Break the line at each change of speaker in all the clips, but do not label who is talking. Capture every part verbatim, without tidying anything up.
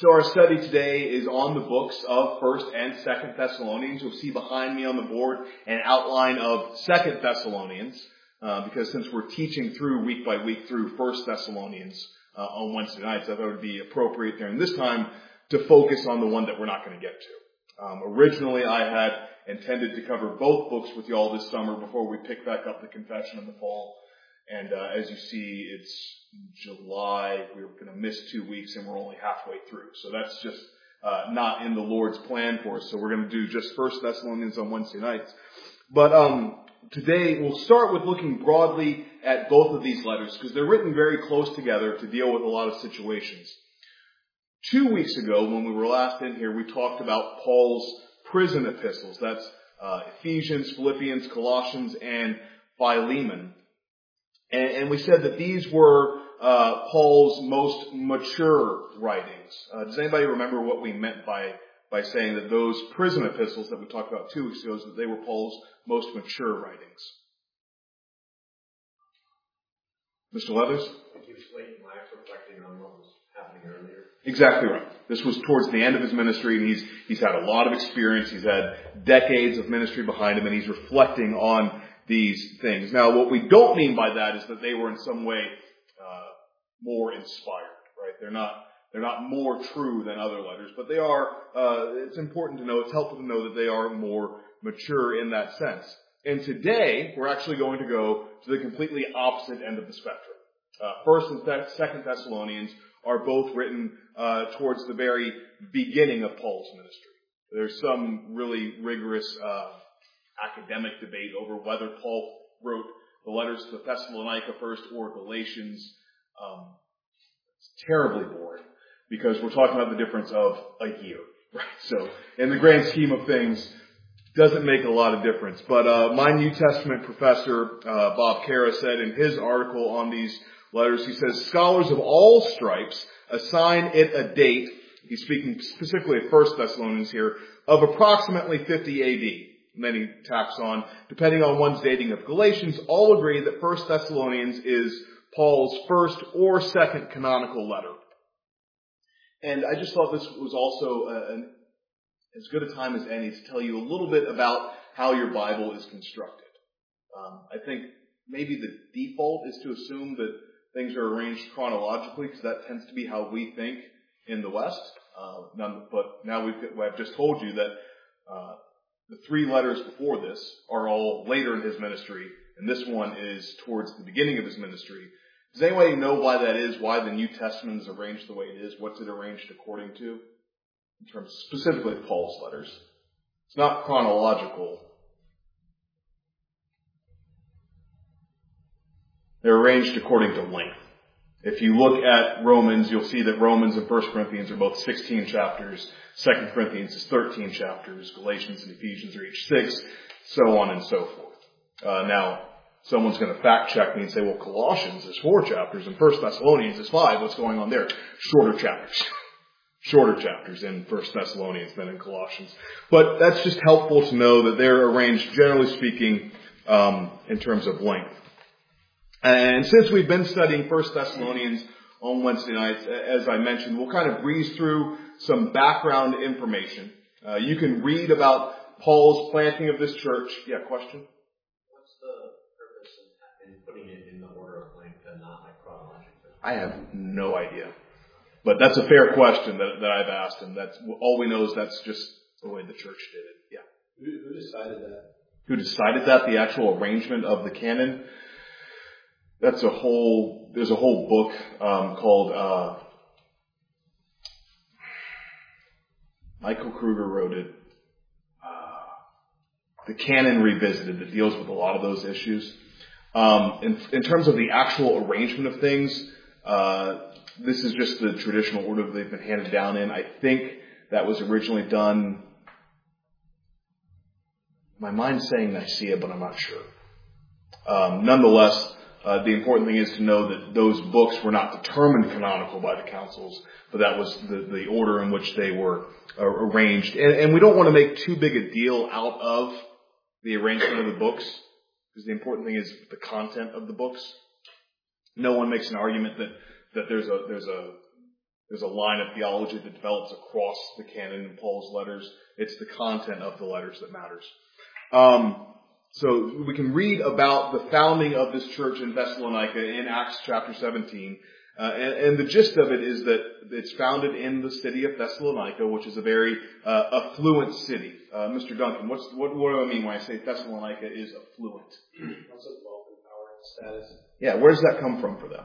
So our study today is on the books of First and Second Thessalonians. You'll see behind me on the board an outline of Second Thessalonians, uh, because since we're teaching through week by week through First Thessalonians uh, on Wednesday nights, I thought it would be appropriate during this time to focus on the one that we're not going to get to. Um, originally, I had intended to cover both books with you all this summer before we pick back up the Confession in the fall. And uh, as you see, it's July. We're going to miss two weeks, and we're only halfway through. So that's just uh, not in the Lord's plan for us. So we're going to do just First Thessalonians on Wednesday nights. But um, today we'll start with looking broadly at both of these letters because they're written very close together to deal with a lot of situations. Two weeks ago, when we were last in here, we talked about Paul's prison epistles. That's uh, Ephesians, Philippians, Colossians, and Philemon. And, and we said that these were uh, Paul's most mature writings. Uh, does anybody remember what we meant by by saying that those prison epistles that we talked about two weeks ago, that they were Paul's most mature writings? Mister Leathers?
He was late in life, reflecting on what was happening earlier.
Exactly right. This was towards the end of his ministry, and he's he's had a lot of experience. He's had decades of ministry behind him, and he's reflecting on these things. Now, what we don't mean by that is that they were in some way uh, more inspired, right? They're not they're not more true than other letters, but they are. Uh, it's important to know. It's helpful to know that they are more mature in that sense. And today, we're actually going to go to the completely opposite end of the spectrum. Uh, First and Second Thessalonians are both written uh, towards the very beginning of Paul's ministry. There's some really rigorous uh, academic debate over whether Paul wrote the letters to Thessalonica first or Galatians. Um, it's terribly boring because we're talking about the difference of a year, right? So in the grand scheme of things, doesn't make a lot of difference. But uh, my New Testament professor, uh, Bob Cara, said in his article on these letters, he says, scholars of all stripes assign it a date, he's speaking specifically of First Thessalonians here, of approximately fifty A D. And then he tacks on, depending on one's dating of Galatians, all agree that First Thessalonians is Paul's first or second canonical letter. And I just thought this was also a, an, as good a time as any to tell you a little bit about how your Bible is constructed. Um, I think maybe the default is to assume that things are arranged chronologically because that tends to be how we think in the West. Uh, none, but now we've, I've just told you that uh, the three letters before this are all later in his ministry, and this one is towards the beginning of his ministry. Does anybody know why that is, why the New Testament is arranged the way it is? What's it arranged according to? In terms specifically of Paul's letters. It's not chronological. They're arranged according to length. If you look at Romans, you'll see that Romans and First Corinthians are both sixteen chapters. Second Corinthians is thirteen chapters. Galatians and Ephesians are each six, so on and so forth. Uh, now, someone's going to fact check me and say, well, Colossians is four chapters and First Thessalonians is five. What's going on there? Shorter chapters. Shorter chapters in First Thessalonians than in Colossians. But that's just helpful to know that they're arranged, generally speaking, um, in terms of length. And since we've been studying First Thessalonians on Wednesday nights, as I mentioned, we'll kind of breeze through some background information. Uh, you can read about Paul's planting of this church. Yeah, question?
What's the purpose in putting it in the order of length and not like chronologically?
I have no idea. But that's a fair question that, that I've asked, and that's all we know is that's just the way the church did it. Yeah.
Who, who decided that?
Who decided that? The actual arrangement of the canon? That's a whole, there's a whole book um, called, uh, Michael Kruger wrote it, uh, The Canon Revisited, that deals with a lot of those issues. Um, in, in terms of the actual arrangement of things, uh, this is just the traditional order that they've been handed down in. I think that was originally done, my mind's saying Nicaea, but I'm not sure. Um, nonetheless, Uh, the important thing is to know that those books were not determined canonical by the councils, but that was the, the order in which they were uh, arranged. And, and we don't want to make too big a deal out of the arrangement of the books, because the important thing is the content of the books. No one makes an argument that, that there's a there's a There's a line of theology that develops across the canon in Paul's letters. It's the content of the letters that matters. Um, so we can read about the founding of this church in Thessalonica in Acts chapter seventeen. Uh, and, and the gist of it is that it's founded in the city of Thessalonica, which is a very uh, affluent city. Uh, Mister Duncan, what's, what, what do I mean when I say Thessalonica is affluent?
Lots of wealth and power and status.
Yeah, where does that come from for them?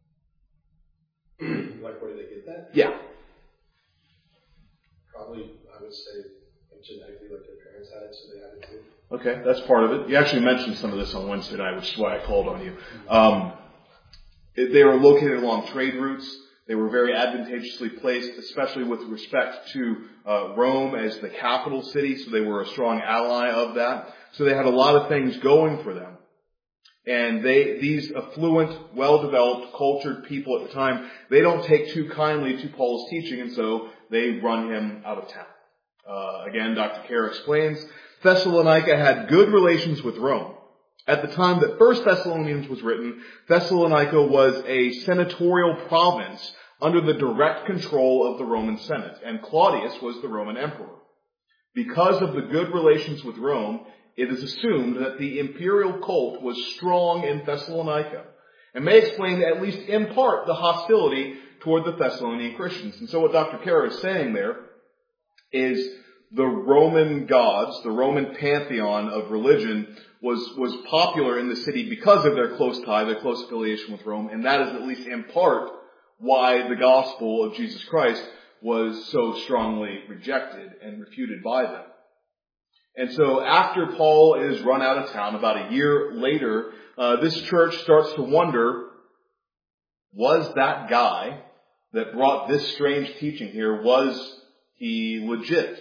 Like, where do they get that?
Yeah.
Probably, I would say, genetically, like their parents had it, so they had it too.
Okay, that's part of it. You actually mentioned some of this on Wednesday night, which is why I called on you. Um, They were located along trade routes. They were very advantageously placed, especially with respect to uh, Rome as the capital city, so they were a strong ally of that. So they had a lot of things going for them. And they, these affluent, well-developed, cultured people at the time, they don't take too kindly to Paul's teaching, and so they run him out of town. Uh, again, Doctor Kerr explains, Thessalonica had good relations with Rome. At the time that First Thessalonians was written, Thessalonica was a senatorial province under the direct control of the Roman Senate, and Claudius was the Roman emperor. Because of the good relations with Rome, it is assumed that the imperial cult was strong in Thessalonica, and may explain, at least in part, the hostility toward the Thessalonian Christians. And so what Doctor Kerr is saying there is the Roman gods, the Roman pantheon of religion, was, was popular in the city because of their close tie, their close affiliation with Rome, and that is at least in part why the gospel of Jesus Christ was so strongly rejected and refuted by them. And so after Paul is run out of town, about a year later, uh, this church starts to wonder, was that guy that brought this strange teaching here, was he legit?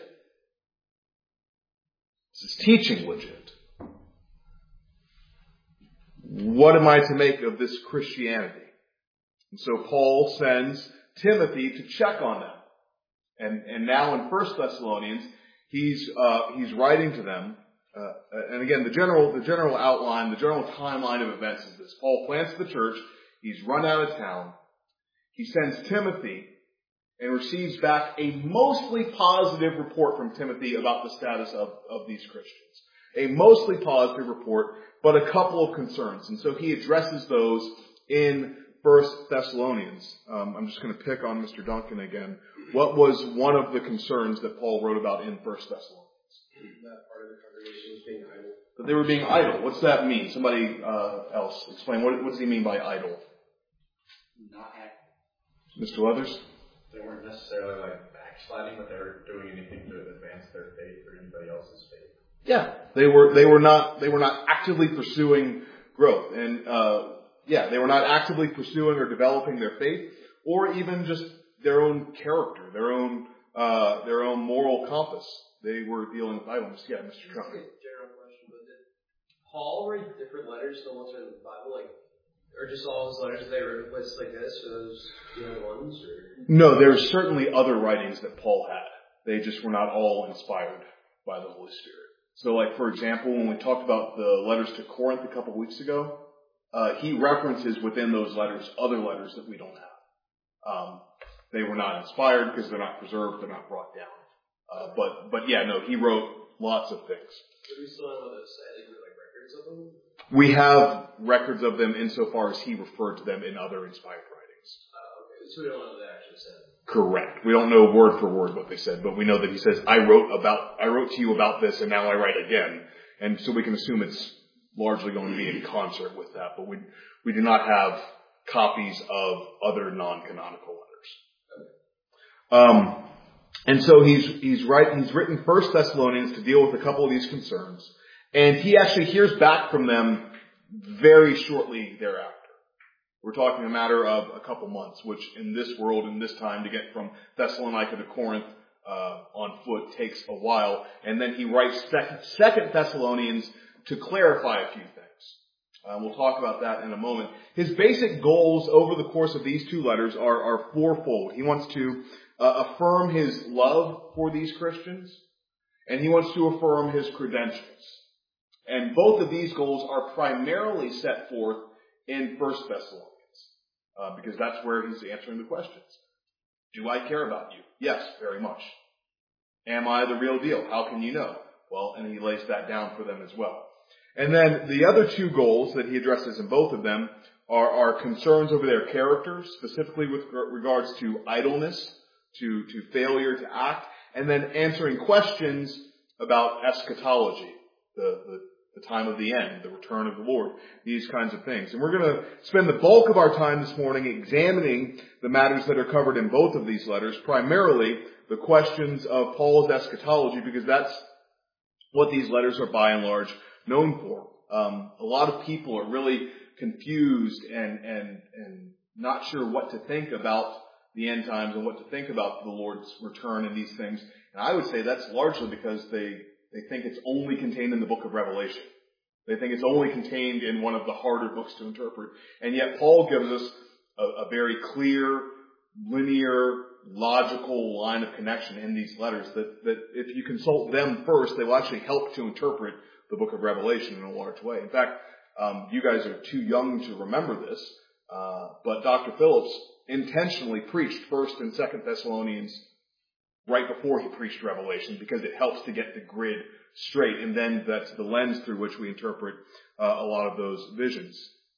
Is his teaching legit? What am I to make of this Christianity? And so Paul sends Timothy to check on them. And, and now in First Thessalonians, he's, uh, he's writing to them. Uh, and again, the general, the general outline, the general timeline of events is this. Paul plants the church. He's run out of town. He sends Timothy and receives back a mostly positive report from Timothy about the status of, of these Christians. A mostly positive report, but a couple of concerns. And so he addresses those in First Thessalonians. Um, I'm just going to pick on Mister Duncan again. What was one of the concerns that Paul wrote about in First Thessalonians?
That part of the congregation was being idle.
That they were being idle. What's that mean? Somebody uh, else explain. What, what does he mean by idle?
Not active.
Mister Leathers?
They weren't necessarily like backsliding, but they were doing anything to advance their faith or anybody else's faith.
Yeah, they were. They were not. They were not actively pursuing growth, and uh, yeah, they were not actively pursuing or developing their faith, or even just their own character, their own uh, their own moral compass. They were dealing with idleness. Yeah, Mister Trump.
General question, but did Paul write different letters than what's in the Bible, like, or just all his letters they wrote in places like this, or those the other ones? Or?
No, there's certainly other writings that Paul had. They just were not all inspired by the Holy Spirit. So, like, for example, when we talked about the letters to Corinth a couple weeks ago, uh, he references within those letters other letters that we don't have. Um, they were not inspired because they're not preserved, they're not brought down. Uh, but, but yeah, no, he wrote lots of things.
Do we still have those, like, records of them?
We have records of them insofar as he referred to them in other inspired writings.
Uh, okay, so we don't know what they actually said.
Correct. We don't know word for word what they said, but we know that he says, I wrote about, I wrote to you about this and now I write again. And so we can assume it's largely going to be in concert with that, but we, we do not have copies of other non-canonical letters. Um, and so he's, he's right, he's written First Thessalonians to deal with a couple of these concerns. And he actually hears back from them very shortly thereafter. We're talking a matter of a couple months, which in this world, in this time, to get from Thessalonica to Corinth uh, on foot takes a while. And then he writes Second Thessalonians to clarify a few things. Uh, we'll talk about that in a moment. His basic goals over the course of these two letters are, are fourfold. He wants to uh, affirm his love for these Christians, and he wants to affirm his credentials. And both of these goals are primarily set forth in First Thessalonians. Uh, because that's where he's answering the questions. Do I care about you? Yes, very much. Am I the real deal? How can you know? Well, and he lays that down for them as well. And then the other two goals that he addresses in both of them are, are concerns over their character, specifically with regards to idleness, to, to failure to act, and then answering questions about eschatology, the, the, the time of the end, the return of the Lord, these kinds of things. And we're going to spend the bulk of our time this morning examining the matters that are covered in both of these letters, primarily the questions of Paul's eschatology, because that's what these letters are by and large known for. Um, a lot of people are really confused and, and, and not sure what to think about the end times and what to think about the Lord's return and these things. And I would say that's largely because they, they think it's only contained in the book of Revelation. They think it's only contained in one of the harder books to interpret. And yet Paul gives us a, a very clear, linear, logical line of connection in these letters that, that if you consult them first, they will actually help to interpret the book of Revelation in a large way. In fact, um, you guys are too young to remember this, uh, but Doctor Phillips intentionally preached First and Second Thessalonians right before he preached Revelation because it helps to get the grid straight, and then that's the lens through which we interpret uh, a lot of those visions.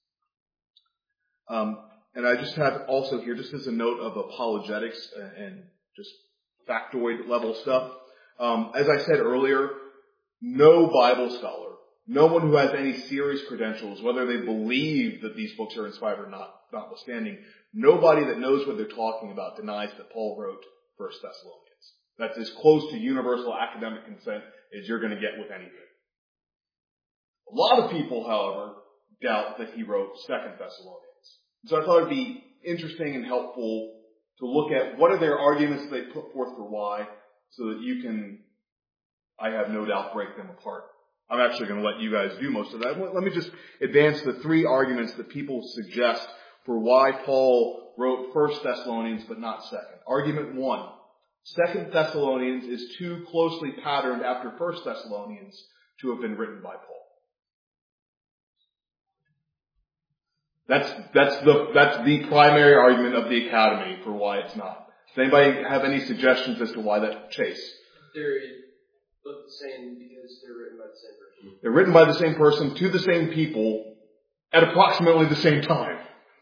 Um, and I just have also here, just as a note of apologetics and just factoid level stuff. Um, as I said earlier, no Bible scholar, no one who has any serious credentials, whether they believe that these books are inspired or not, notwithstanding, nobody that knows what they're talking about denies that Paul wrote First Thessalonians. That's as close to universal academic consent as you're going to get with anything. A lot of people, however, doubt that he wrote Second Thessalonians. So I thought it'd be interesting and helpful to look at what are their arguments they put forth for why, so that you can, I have no doubt, break them apart. I'm actually going to let you guys do most of that. Let me just advance the three arguments that people suggest for why Paul wrote First Thessalonians but not Second. Argument one, Second Thessalonians is too closely patterned after First Thessalonians to have been written by Paul. That's, that's the, that's the primary argument of the Academy for why it's not. Does anybody have any suggestions as to why that Chase?
They're both the same because they're written by the same person.
They're written by the same person to the same people at approximately the same time.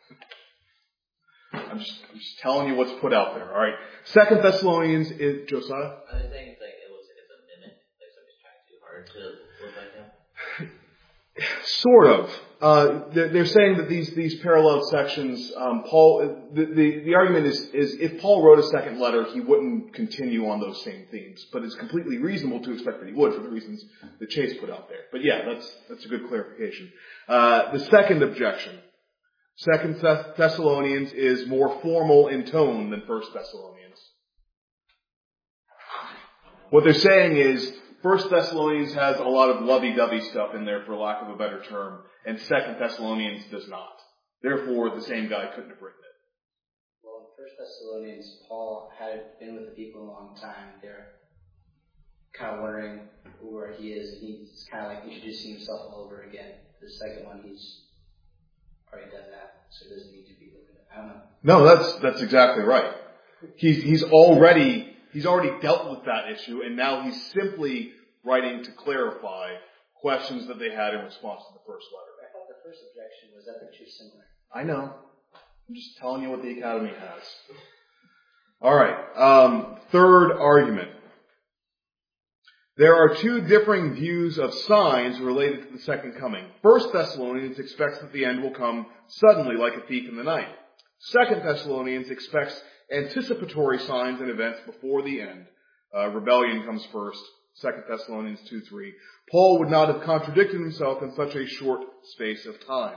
I'm just, I'm just telling you what's put out there, alright? Second Thessalonians is, Josiah?
Are they saying it's like, it looks like it's a mimic? Like somebody's trying too hard to look like him?
Sort of. Uh, they're saying that these, these parallel sections, um, Paul, the, the, the argument is, is if Paul wrote a second letter, he wouldn't continue on those same themes. But it's completely reasonable to expect that he would for the reasons that Chase put out there. But yeah, that's, that's a good clarification. Uh, the second objection. Second Thessalonians is more formal in tone than First Thessalonians. What they're saying is, First Thessalonians has a lot of lovey-dovey stuff in there, for lack of a better term, and Second Thessalonians does not. Therefore, the same guy couldn't have written it.
Well, in First Thessalonians, Paul had been with the people a long time. They're kind of wondering where he is, and he's kind of like introducing himself all over again. The second one, he's already done that, so it doesn't need to be looked at. I don't know.
No, that's that's exactly right. He's he's already he's already dealt with that issue, and now he's simply writing to clarify questions that they had in response to the first letter.
I thought the first objection was that they're too similar.
I know. I'm just telling you what the Academy has. All right. Um, third argument. There are two differing views of signs related to the second coming. First Thessalonians expects that the end will come suddenly like a thief in the night. Second Thessalonians expects anticipatory signs and events before the end. Uh, rebellion comes first. Second Thessalonians two three. Paul would not have contradicted himself in such a short space of time.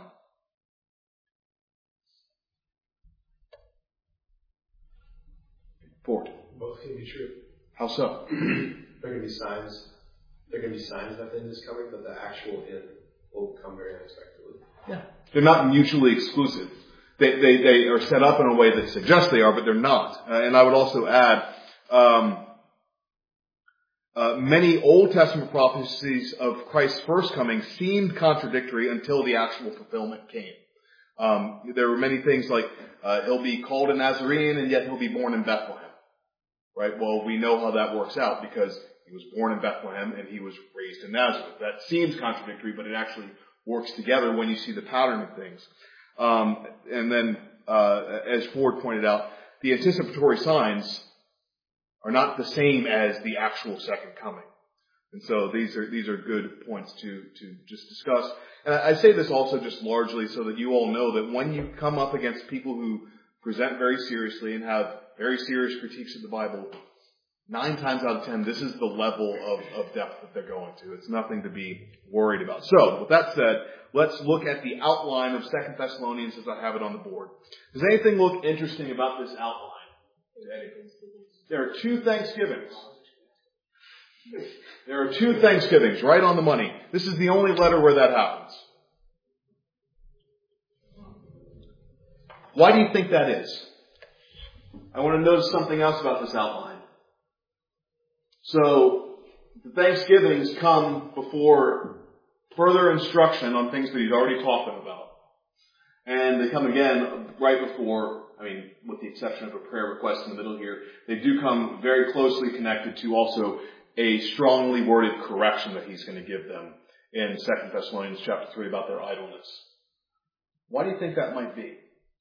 Ford.
Both can be true.
How so?
There are going to be signs. There are going to be signs that the end is coming, but the actual end will come very unexpectedly.
Yeah. They're not mutually exclusive. They, they, they are set up in a way that suggests they are, but they're not. Uh, and I would also add, um, uh, many Old Testament prophecies of Christ's first coming seemed contradictory until the actual fulfillment came. Um, there were many things like uh, he'll be called a Nazarene and yet he'll be born in Bethlehem. Right? Well, we know how that works out because he was born in Bethlehem and he was raised in Nazareth. That seems contradictory, but it actually works together when you see the pattern of things. Um, and then, uh, as Ford pointed out, the anticipatory signs are not the same as the actual second coming. And so these are, these are good points to, to just discuss. And I say this also just largely so that you all know that when you come up against people who present very seriously and have very serious critiques of the Bible, nine times out of ten, this is the level of, of depth that they're going to. It's nothing to be worried about. So, with that said, let's look at the outline of Second Thessalonians as I have it on the board. Does anything look interesting about this outline? There are two Thanksgivings. There are two Thanksgivings, right on the money. This is the only letter where that happens. Why do you think that is? I want to notice something else about this outline. So, the Thanksgivings come before further instruction on things that he's already taught them about. And they come again right before, I mean, with the exception of a prayer request in the middle here, they do come very closely connected to also a strongly worded correction that he's going to give them in Second Thessalonians chapter three about their idleness. Why do you think that might be?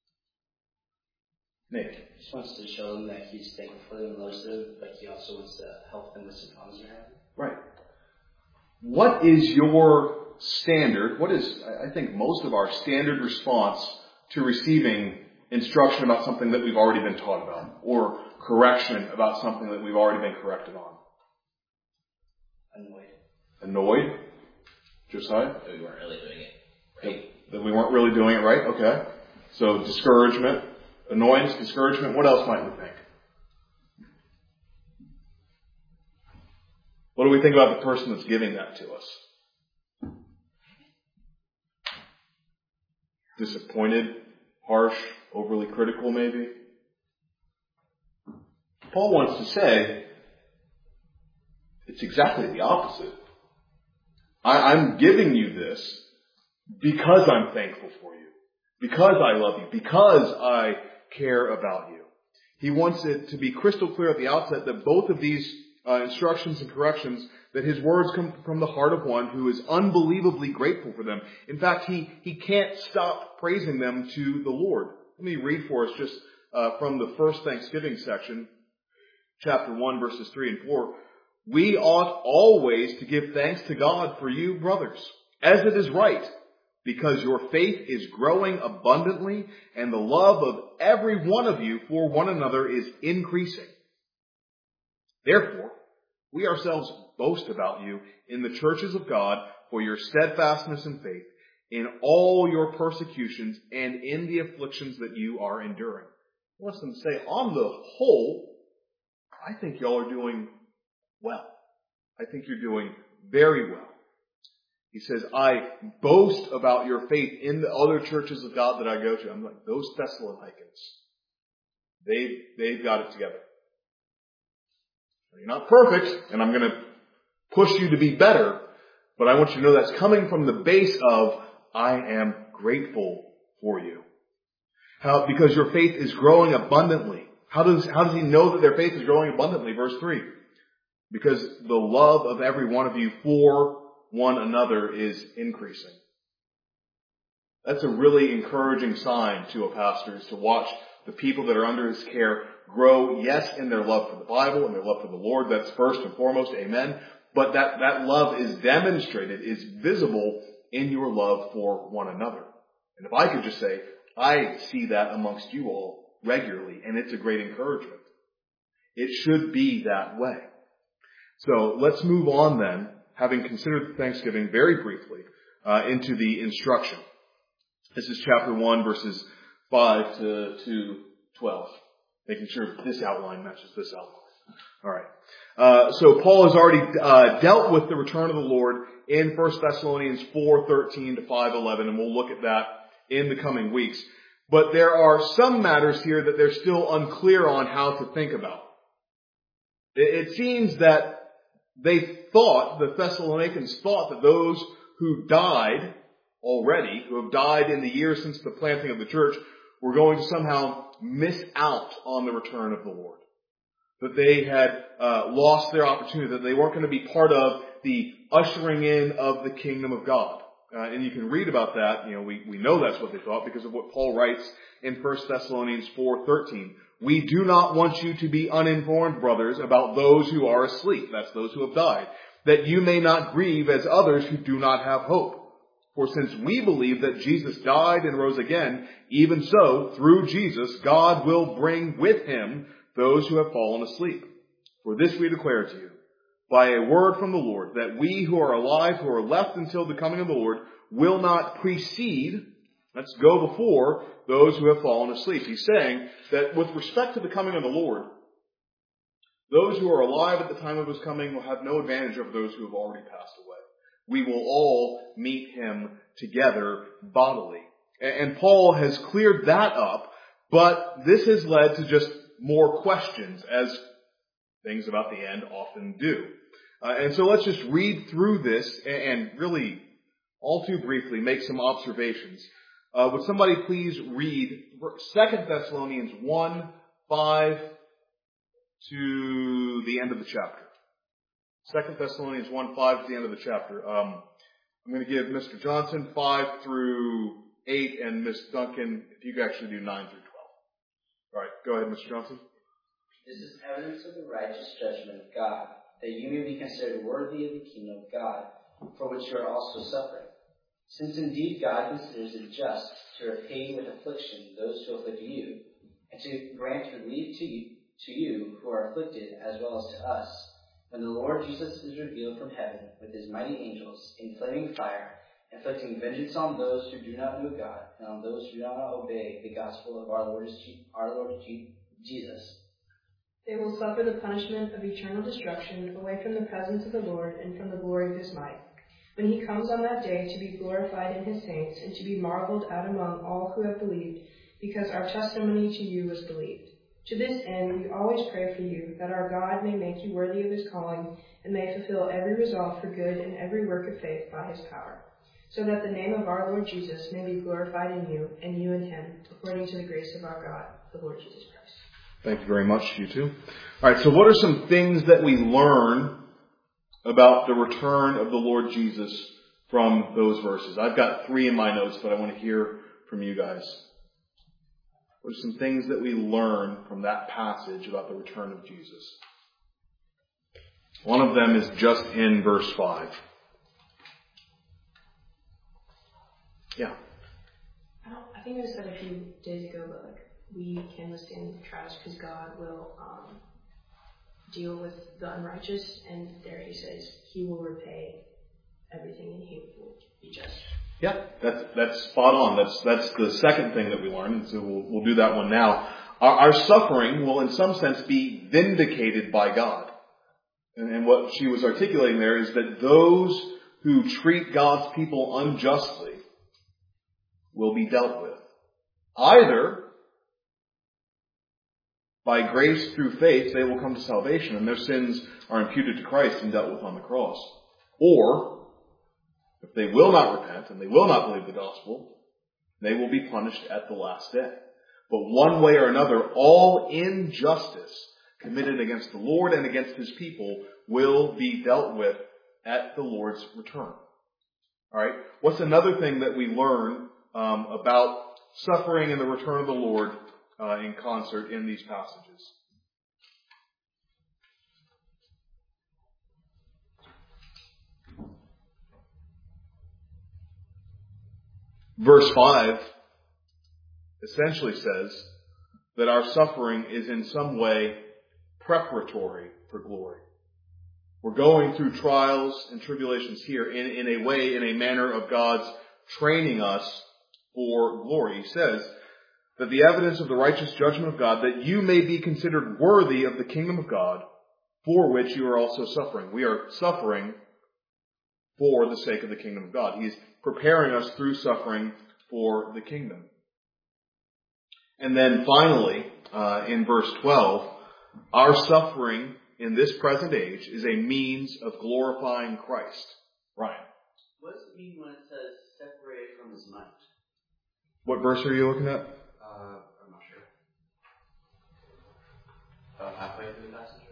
Nick?
He just wants to show them that he's thankful for them and loves them, but he also wants to help them with some problems they're having.
Right. What is your standard, what is, I think, most of our standard response to receiving instruction about something that we've already been taught about, or correction about something that we've already been corrected on?
Annoyed.
Annoyed? Josiah?
That we weren't really doing it right.
That, that we weren't really doing it right? Okay. So discouragement, annoyance, discouragement. What else might we think? What do we think about the person that's giving that to us? Disappointed, harsh, overly critical maybe? Paul wants to say, it's exactly the opposite. I, I'm giving you this because I'm thankful for you, because I love you, because I care about you. He wants it to be crystal clear at the outset that both of these uh, instructions and corrections, that his words come from the heart of one who is unbelievably grateful for them. In fact, he, he can't stop praising them to the Lord. Let me read for us just uh, from the first Thanksgiving section, chapter one, verses three and four. We ought always to give thanks to God for you, brothers, as it is right, because your faith is growing abundantly, and the love of every one of you for one another is increasing. Therefore, we ourselves boast about you in the churches of God for your steadfastness and faith, in all your persecutions and in the afflictions that you are enduring. He wants them to say, on the whole, I think y'all are doing well. I think you're doing very well. He says, I boast about your faith in the other churches of God that I go to. I'm like, those Thessalonians, they've, they've got it together. You're not perfect, and I'm going to push you to be better, but I want you to know that's coming from the base of, I am grateful for you. How? Because your faith is growing abundantly. How does, how does he know that their faith is growing abundantly? Verse three. Because the love of every one of you for one another is increasing. That's a really encouraging sign to a pastor, is to watch the people that are under his care grow, yes, in their love for the Bible and their love for the Lord. That's first and foremost, amen. But that, that love is demonstrated, is visible in your love for one another. And if I could just say, I see that amongst you all regularly, and it's a great encouragement. It should be that way. So let's move on then, having considered Thanksgiving very briefly, uh, into the instruction. This is chapter one, verses five to, to twelve. Making sure this outline matches this outline. All right. Uh, so Paul has already uh, dealt with the return of the Lord in First Thessalonians four thirteen to five eleven, and we'll look at that in the coming weeks. But there are some matters here that they're still unclear on how to think about. It, it seems that they thought, the Thessalonians thought, that those who died already, who have died in the years since the planting of the church, were going to somehow miss out on the return of the Lord. That they had uh, lost their opportunity, that they weren't going to be part of the ushering in of the kingdom of God. Uh, and you can read about that. You know, we, we know that's what they thought because of what Paul writes in First Thessalonians four thirteen. We do not want you to be uninformed, brothers, about those who are asleep. That's those who have died. That you may not grieve as others who do not have hope. For since we believe that Jesus died and rose again, even so, through Jesus, God will bring with him those who have fallen asleep. For this we declare to you, by a word from the Lord, that we who are alive, who are left until the coming of the Lord, will not precede, let's go before, those who have fallen asleep. He's saying that with respect to the coming of the Lord, those who are alive at the time of his coming will have no advantage over those who have already passed away. We will all meet him together bodily. And Paul has cleared that up, but this has led to just more questions, as things about the end often do. Uh, and so let's just read through this and, and really, all too briefly, make some observations. Uh, would somebody please read Second Thessalonians one, five to the end of the chapter. Second Thessalonians one, five to the end of the chapter. Um, I'm going to give Mister Johnson five through eight and Miss Duncan, if you could actually do nine through twelve. All right, go ahead, Mister Johnson.
This is evidence of the righteous judgment of God, that you may be considered worthy of the kingdom of God, for which you are also suffering. Since indeed God considers it just to repay with affliction those who afflict you, and to grant relief to you, to you who are afflicted as well as to us, when the Lord Jesus is revealed from heaven with his mighty angels in flaming fire, inflicting vengeance on those who do not know God and on those who do not obey the gospel of our Lord, our Lord Jesus.
They will suffer the punishment of eternal destruction away from the presence of the Lord and from the glory of his might, when he comes on that day to be glorified in his saints and to be marveled at among all who have believed, because our testimony to you was believed. To this end, we always pray for you, that our God may make you worthy of his calling and may fulfill every resolve for good and every work of faith by his power, so that the name of our Lord Jesus may be glorified in you and you in him, according to the grace of our God, the Lord Jesus Christ.
Thank you very much, you two. All right, so what are some things that we learn about the return of the Lord Jesus from those verses? I've got three in my notes, but I want to hear from you guys. What are some things that we learn from that passage about the return of Jesus? One of them is just in verse five. Yeah.
I, don't, I think I said a few days ago, but like we can withstand trials because God will um, deal with the unrighteous, and there he says he will repay everything and he will be just.
Yeah, that's that's spot on. That's that's the second thing that we learned, and so we'll we'll do that one now. Our, our suffering will, in some sense, be vindicated by God, and, and what she was articulating there is that those who treat God's people unjustly will be dealt with, either by grace through faith they will come to salvation, and their sins are imputed to Christ and dealt with on the cross, or if they will not repent and they will not believe the gospel, they will be punished at the last day. But one way or another, all injustice committed against the Lord and against his people will be dealt with at the Lord's return. All right. What's another thing that we learn um, about suffering and the return of the Lord uh, in concert in these passages? Verse five essentially says that our suffering is in some way preparatory for glory. We're going through trials and tribulations here in, in a way, in a manner of God's training us for glory. He says that the evidence of the righteous judgment of God, that you may be considered worthy of the kingdom of God, for which you are also suffering. We are suffering for the sake of the kingdom of God. He's preparing us through suffering for the kingdom. And then finally, uh, in verse twelve, our suffering in this present age is a means of glorifying Christ. Ryan.
What does it mean when it says separated from
his might.
What verse are you looking at?
Uh, I'm not sure. About halfway through the passage.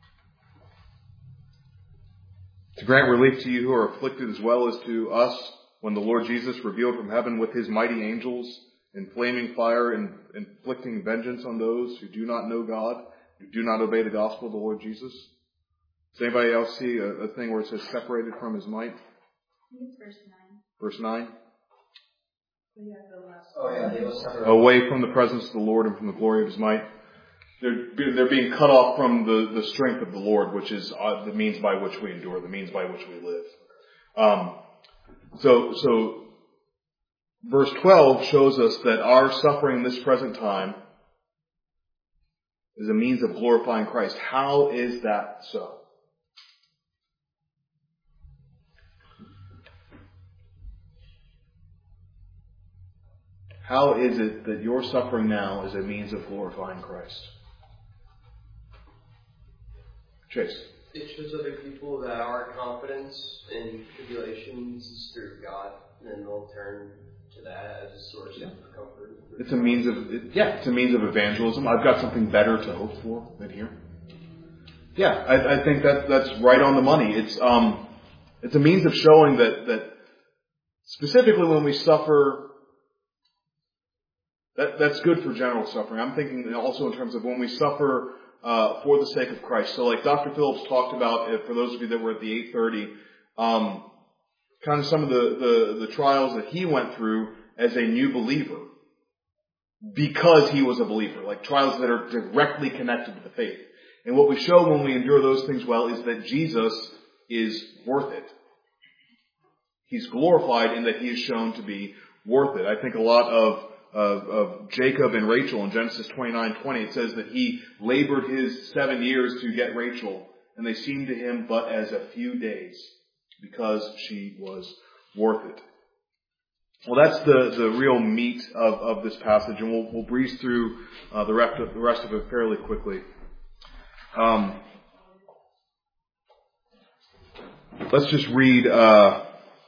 To grant relief to you who are afflicted as well as to us, when the Lord Jesus revealed from heaven with his mighty angels in flaming fire and inflicting vengeance on those who do not know God, who do not obey the gospel of the Lord Jesus. Does anybody else see a, a thing where it says separated from his might?
I think it's verse nine.
Verse nine.
Yeah, the last
Oh yeah, they will separate.
Away from the presence of the Lord and from the glory of his might. They're, they're being cut off from the, the strength of the Lord, which is uh, the means by which we endure, the means by which we live. Um, so, so, verse twelve shows us that our suffering in this present time is a means of glorifying Christ. How is that so? How is it that your suffering now is a means of glorifying Christ? Chase.
It shows other people that our confidence in tribulations is through God, and then they'll turn to that as a source
Yeah.
of comfort.
It's a means of, it, yeah, it's a means of evangelism. I've got something better to hope for than here. Yeah, I, I think that that's right on the money. It's um, it's a means of showing that that specifically when we suffer, that that's good for general suffering. I'm thinking also in terms of when we suffer uh, for the sake of Christ. So, like Doctor Phillips talked about, for those of you that were at the eight thirty, um, kind of some of the, the the trials that he went through as a new believer, because he was a believer, like trials that are directly connected to the faith. And what we show when we endure those things well is that Jesus is worth it. He's glorified in that he is shown to be worth it. I think a lot of, of, of Jacob and Rachel in Genesis twenty-nine twenty, it says that he labored his seven years to get Rachel, and they seemed to him but as a few days, because she was worth it. Well, that's the, the real meat of, of this passage, and we'll, we'll breeze through uh, the, rest of, the rest of it fairly quickly. Um, let's just read. Uh,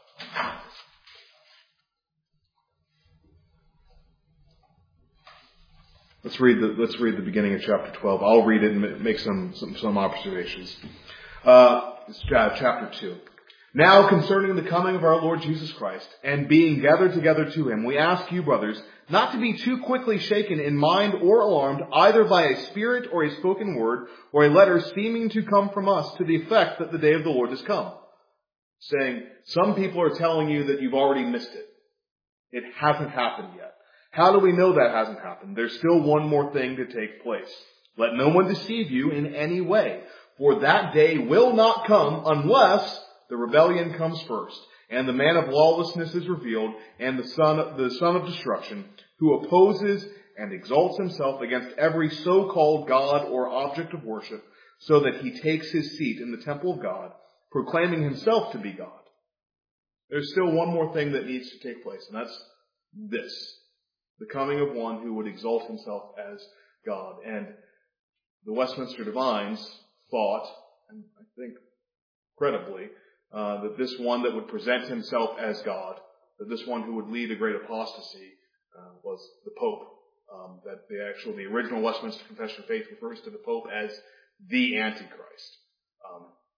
let's read the let's read the beginning of chapter twelve. I'll read it and make some some, some observations. Uh, it's chapter two. Now concerning the coming of our Lord Jesus Christ, and being gathered together to him, we ask you, brothers, not to be too quickly shaken in mind or alarmed, either by a spirit or a spoken word, or a letter seeming to come from us, to the effect that the day of the Lord has come. Saying, some people are telling you that you've already missed it. It hasn't happened yet. How do we know that hasn't happened? There's still one more thing to take place. Let no one deceive you in any way, for that day will not come unless the rebellion comes first, and the man of lawlessness is revealed, and the son, the son of destruction, who opposes and exalts himself against every so-called God or object of worship, so that he takes his seat in the temple of God, proclaiming himself to be God. There's still one more thing that needs to take place, and that's this: the coming of one who would exalt himself as God. And the Westminster Divines thought, and I think credibly, Uh, that this one that would present himself as God, that this one who would lead a great apostasy, uh, was the Pope. Um, that the actual, the original Westminster Confession of Faith refers to the Pope as the Antichrist. Um,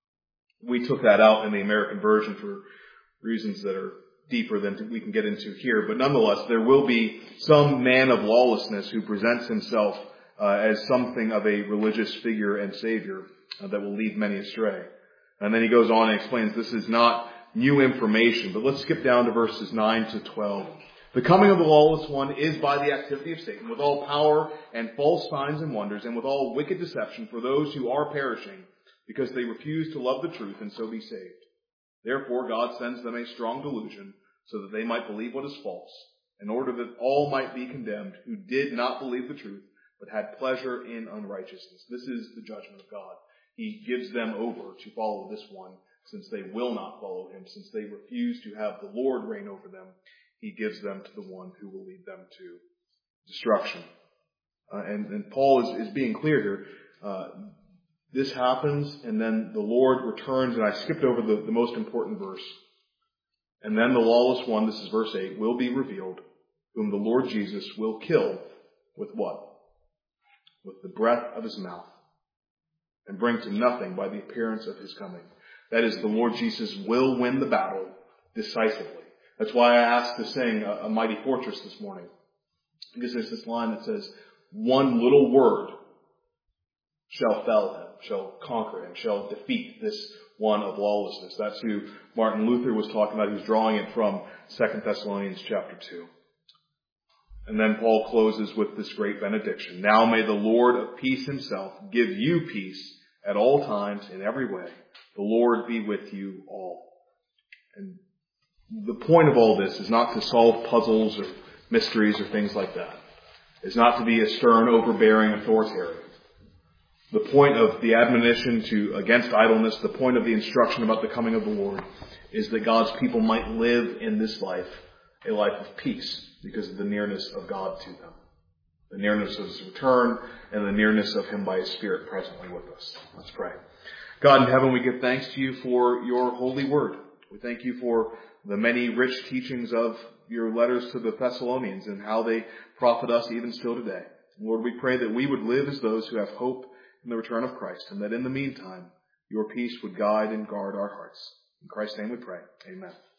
we took that out in the American version for reasons that are deeper than we can get into here, but nonetheless, there will be some man of lawlessness who presents himself uh, as something of a religious figure and savior uh, that will lead many astray. And then he goes on and explains this is not new information. But let's skip down to verses nine to twelve. The coming of the lawless one is by the activity of Satan, with all power and false signs and wonders, and with all wicked deception for those who are perishing, because they refuse to love the truth and so be saved. Therefore God sends them a strong delusion, so that they might believe what is false, in order that all might be condemned who did not believe the truth, but had pleasure in unrighteousness. This is the judgment of God. He gives them over to follow this one, since they will not follow him, since they refuse to have the Lord reign over them. He gives them to the one who will lead them to destruction. Uh, and, and Paul is, is being clear here. Uh, this happens, and then the Lord returns, and I skipped over the, the most important verse. And then the lawless one, this is verse eight, will be revealed, whom the Lord Jesus will kill with what? With the breath of his mouth, and bring to nothing by the appearance of his coming. That is, the Lord Jesus will win the battle decisively. That's why I asked to sing a, a Mighty Fortress this morning. Because there's this line that says, one little word shall fell him, shall conquer him, shall defeat this one of lawlessness. That's who Martin Luther was talking about. He was drawing it from Second Thessalonians chapter two. And then Paul closes with this great benediction. Now may the Lord of peace himself give you peace at all times in every way. The Lord be with you all. And the point of all this is not to solve puzzles or mysteries or things like that. It's not to be a stern, overbearing authoritarian. The point of the admonition to against idleness, the point of the instruction about the coming of the Lord, is that God's people might live in this life a life of peace because of the nearness of God to them. The nearness of his return and the nearness of him by his Spirit presently with us. Let's pray. God in heaven, we give thanks to you for your holy word. We thank you for the many rich teachings of your letters to the Thessalonians and how they profit us even still today. Lord, we pray that we would live as those who have hope in the return of Christ, and that in the meantime, your peace would guide and guard our hearts. In Christ's name we pray. Amen.